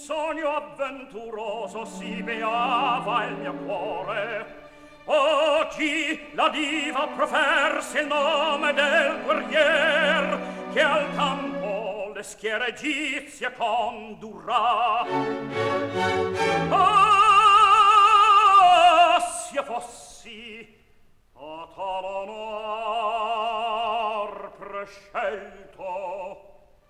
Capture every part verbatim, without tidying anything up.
sogno avventuroso si beava il mio cuore. Oggi la diva proferse il nome del guerrier che al campo le schiere egizie condurrà. Ah, sia fossi a tal onor prescelto.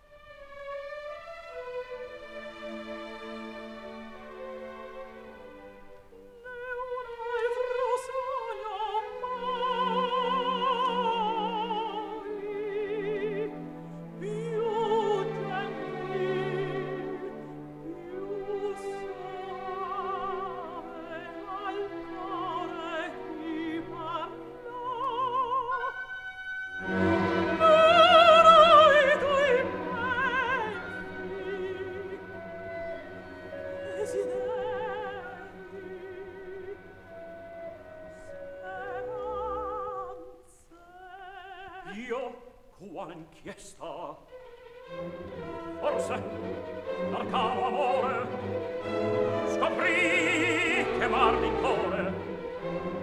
Inchiesta forse l'arcano amore scoprì che m'arde in cuore